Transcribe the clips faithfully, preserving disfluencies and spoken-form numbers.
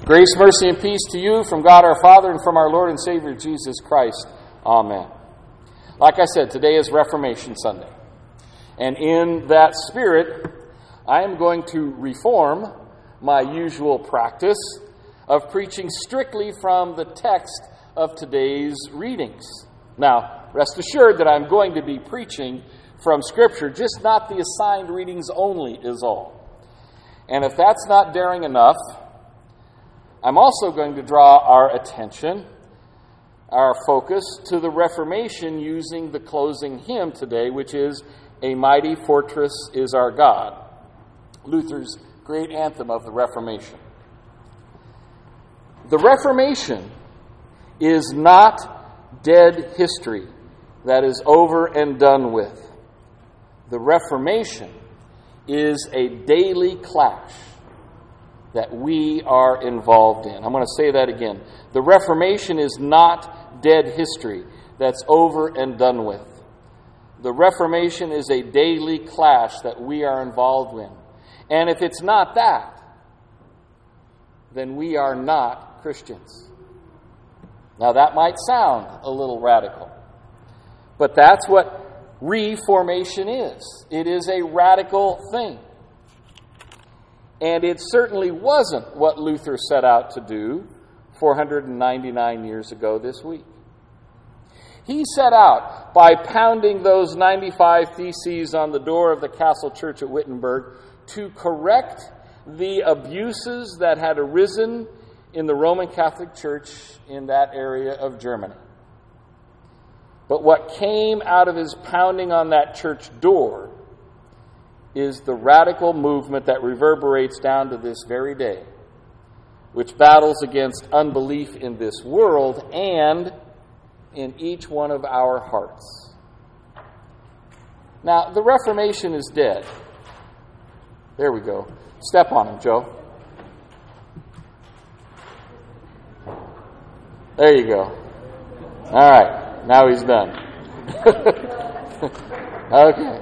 Grace, mercy, and peace to you from God our Father and from our Lord and Savior Jesus Christ. Amen. Like I said, today is Reformation Sunday. And in that spirit, I am going to reform my usual practice of preaching strictly from the text of today's readings. Now, rest assured that I'm going to be preaching from Scripture, just not the assigned readings only is all. And if that's not daring enough, I'm also going to draw our attention, our focus, to the Reformation using the closing hymn today, which is "A Mighty Fortress is Our God," Luther's great anthem of the Reformation. The Reformation is not dead history that is over and done with. The Reformation is a daily clash that we are involved in. I'm going to say that again. The Reformation is not dead history that's over and done with. The Reformation is a daily clash that we are involved in. And if it's not that, then we are not Christians. Now that might sound a little radical, but that's what reformation is. It is a radical thing. And it certainly wasn't what Luther set out to do four hundred ninety-nine years ago this week. He set out by pounding those ninety-five theses on the door of the Castle Church at Wittenberg to correct the abuses that had arisen in the Roman Catholic Church in that area of Germany. But what came out of his pounding on that church door is the radical movement that reverberates down to this very day, which battles against unbelief in this world and in each one of our hearts. Now, the Reformation is dead. There we go. Step on him, Joe. There you go. All right. Now he's done. Okay.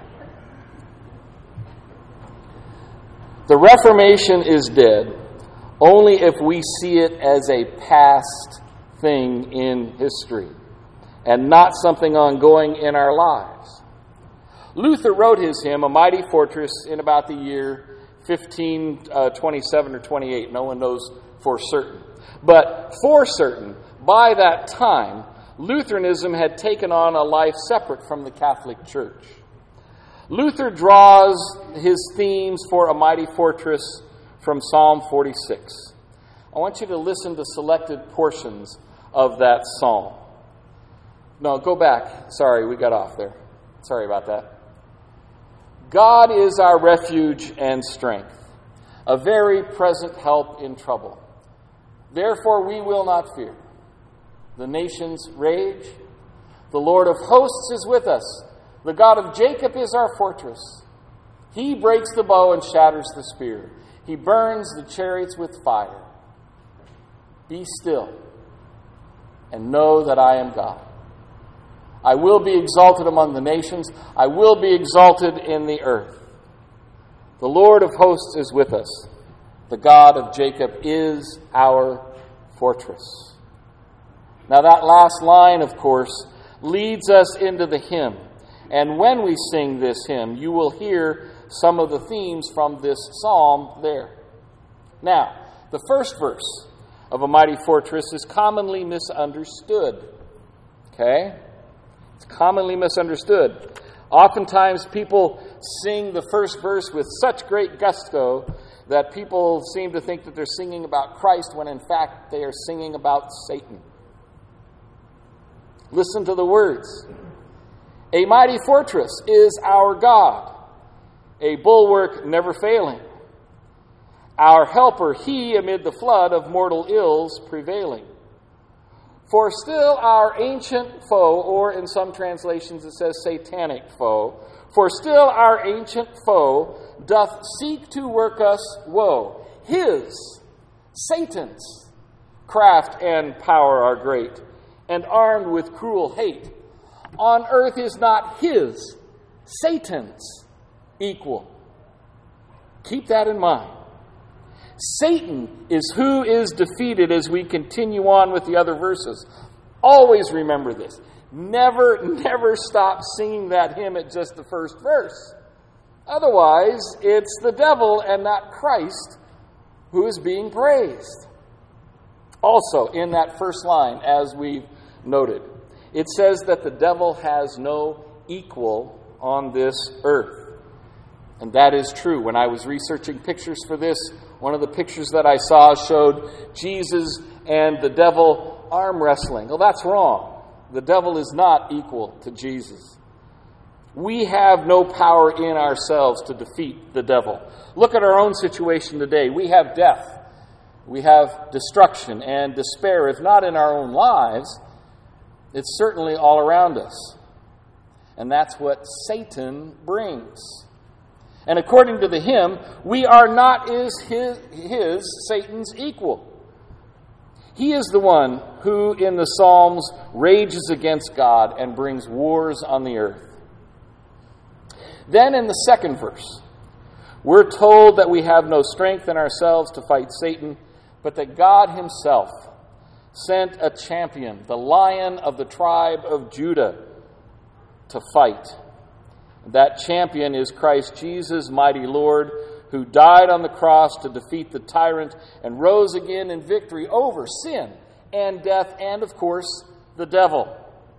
The Reformation is dead only if we see it as a past thing in history and not something ongoing in our lives. Luther wrote his hymn, "A Mighty Fortress," in about the year fifteen twenty-seven or twenty-eight. No one knows for certain. But for certain, by that time, Lutheranism had taken on a life separate from the Catholic Church. Luther draws his themes for "A Mighty Fortress" from Psalm forty-six. I want you to listen to selected portions of that psalm. No, go back. Sorry, we got off there. Sorry about that. God is our refuge and strength, a very present help in trouble. Therefore we will not fear. The nations rage. The Lord of hosts is with us. The God of Jacob is our fortress. He breaks the bow and shatters the spear. He burns the chariots with fire. Be still and know that I am God. I will be exalted among the nations. I will be exalted in the earth. The Lord of hosts is with us. The God of Jacob is our fortress. Now that last line, of course, leads us into the hymn. And when we sing this hymn, you will hear some of the themes from this psalm there. Now, the first verse of "A Mighty Fortress" is commonly misunderstood. Okay? It's commonly misunderstood. Oftentimes people sing the first verse with such great gusto that people seem to think that they're singing about Christ when in fact they are singing about Satan. Listen to the words. "A mighty fortress is our God, a bulwark never failing. Our helper he amid the flood of mortal ills prevailing. For still our ancient foe," or in some translations it says satanic foe, "for still our ancient foe doth seek to work us woe. His," Satan's, "craft and power are great, and armed with cruel hate. On earth is not his," Satan's, "equal." Keep that in mind. Satan is who is defeated as we continue on with the other verses. Always remember this. Never, never stop singing that hymn at just the first verse. Otherwise, it's the devil and not Christ who is being praised. Also, in that first line, as we've noted, it says that the devil has no equal on this earth. And that is true. When I was researching pictures for this, one of the pictures that I saw showed Jesus and the devil arm wrestling. Well, that's wrong. The devil is not equal to Jesus. We have no power in ourselves to defeat the devil. Look at our own situation today. We have death. We have destruction and despair. If not in our own lives, it's certainly all around us. And that's what Satan brings. And according to the hymn, we are not is his, his, Satan's equal. He is the one who in the Psalms rages against God and brings wars on the earth. Then in the second verse, we're told that we have no strength in ourselves to fight Satan, but that God himself sent a champion, the Lion of the tribe of Judah, to fight. That champion is Christ Jesus, mighty Lord, who died on the cross to defeat the tyrant and rose again in victory over sin and death and, of course, the devil.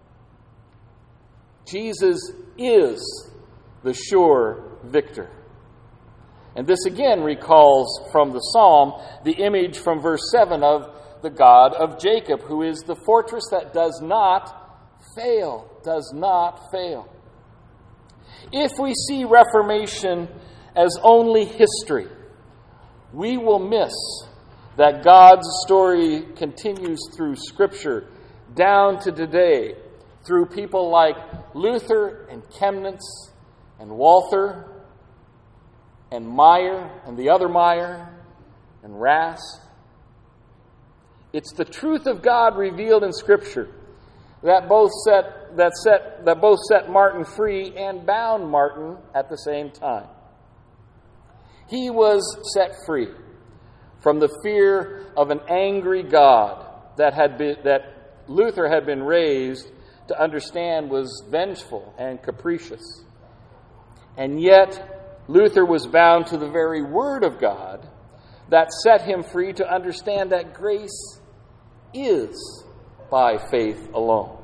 Jesus is the sure victor. And this again recalls from the psalm the image from verse seven of the God of Jacob, who is the fortress that does not fail, does not fail. If we see Reformation as only history, we will miss that God's story continues through Scripture down to today through people like Luther and Chemnitz and Walther and Meyer and the other Meyer and Rass. It's the truth of God revealed in Scripture that both set that set that both set Martin free and bound Martin at the same time. He was set free from the fear of an angry God that had been that Luther had been raised to understand was vengeful and capricious. And yet Luther was bound to the very Word of God that set him free to understand that grace is by faith alone,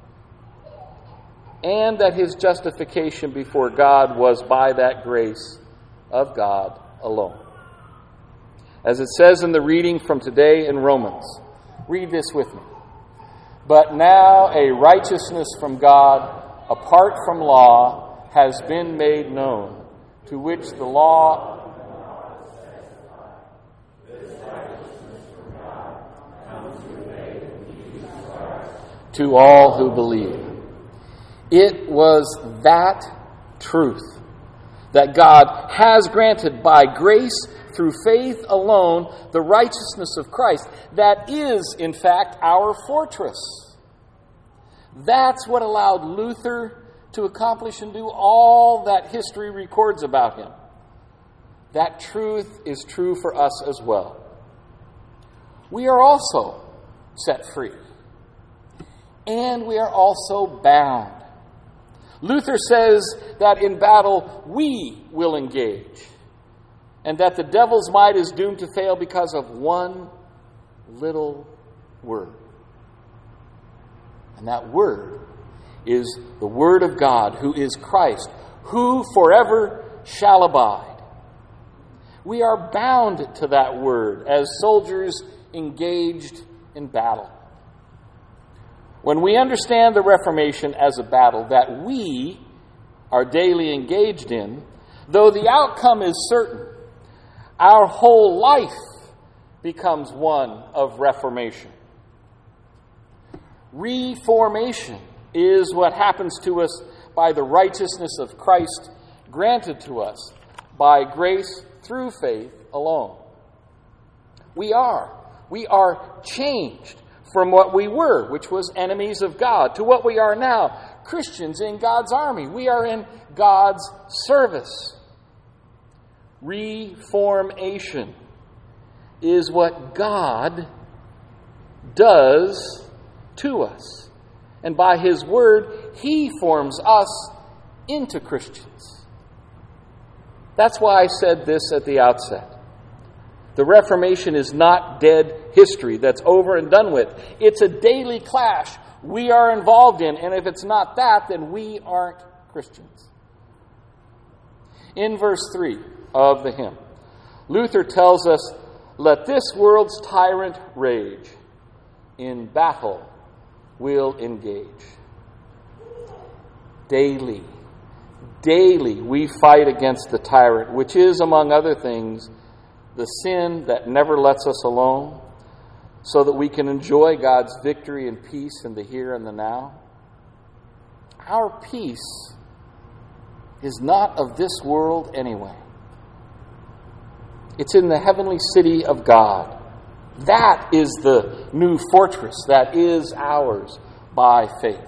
and that his justification before God was by that grace of God alone. As it says in the reading from today in Romans, read this with me. But now a righteousness from God, apart from law, has been made known, to which the law to all who believe. It was that truth that God has granted by grace through faith alone the righteousness of Christ that is, in fact, our fortress. That's what allowed Luther to accomplish and do all that history records about him. That truth is true for us as well. We are also set free. And we are also bound. Luther says that in battle we will engage, and that the devil's might is doomed to fail because of one little word. And that word is the Word of God, who is Christ, who forever shall abide. We are bound to that word as soldiers engaged in battle. When we understand the Reformation as a battle that we are daily engaged in, though the outcome is certain, our whole life becomes one of reformation. Reformation is what happens to us by the righteousness of Christ granted to us by grace through faith alone. We are. We are changed from what we were, which was enemies of God, to what we are now, Christians in God's army. We are in God's service. Reformation is what God does to us. And by His Word, He forms us into Christians. That's why I said this at the outset. The Reformation is not dead history that's over and done with. It's a daily clash we are involved in, and if it's not that, then we aren't Christians. In verse three of the hymn, Luther tells us, "Let this world's tyrant rage, in battle we'll engage." Daily, daily we fight against the tyrant, which is, among other things, the sin that never lets us alone, so that we can enjoy God's victory and peace in the here and the now. Our peace is not of this world anyway. It's in the heavenly city of God. That is the new fortress that is ours by faith.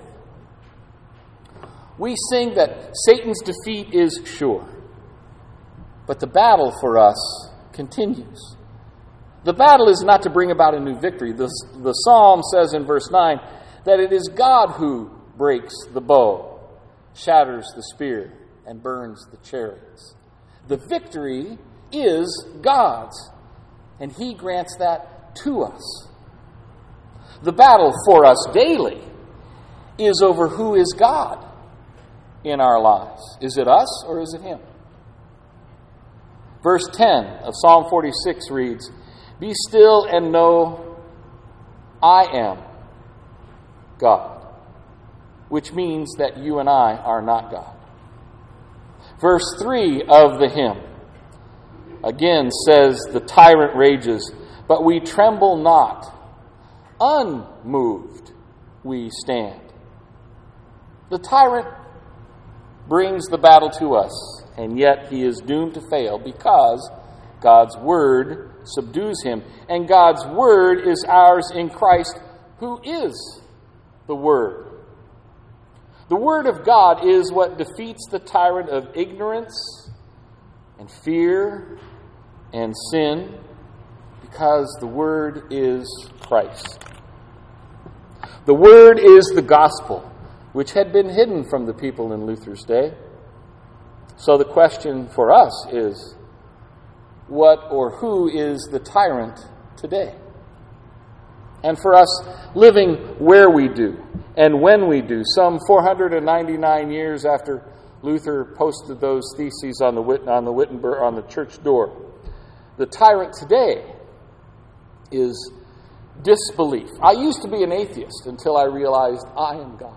We sing that Satan's defeat is sure, but the battle for us continues. The battle is not to bring about a new victory. The, the psalm says in verse nine that it is God who breaks the bow, shatters the spear, and burns the chariots. The victory is God's, and He grants that to us. The battle for us daily is over who is God in our lives. Is it us or is it Him? Verse ten of Psalm forty-six reads, "Be still and know I am God," which means that you and I are not God. Verse three of the hymn again says, "The tyrant rages, but we tremble not. Unmoved we stand." The tyrant brings the battle to us, and yet he is doomed to fail because God's Word subdues him. And God's Word is ours in Christ, who is the Word. The Word of God is what defeats the tyrant of ignorance and fear and sin, because the Word is Christ. The Word is the gospel, which had been hidden from the people in Luther's day. So the question for us is, what or who is the tyrant today? And for us, living where we do and when we do, some four hundred ninety-nine years after Luther posted those theses on the Wit- on the Wittenberg on the church door, the tyrant today is disbelief. I used to be an atheist until I realized I am God.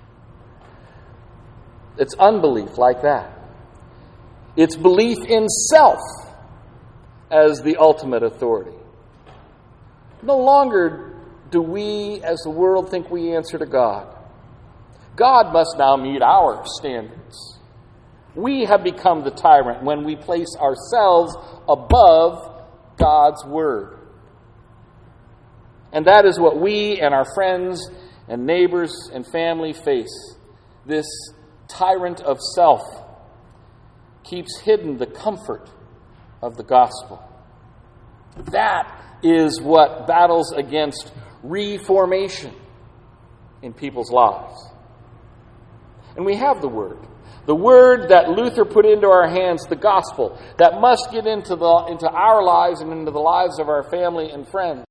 It's unbelief like that. It's belief in self as the ultimate authority. No longer do we, as the world, think we answer to God. God must now meet our standards. We have become the tyrant when we place ourselves above God's Word. And that is what we and our friends and neighbors and family face. This tyrant of self keeps hidden the comfort of the gospel. That is what battles against reformation in people's lives. And we have the Word. The Word that Luther put into our hands, the gospel, that must get into the into our lives and into the lives of our family and friends.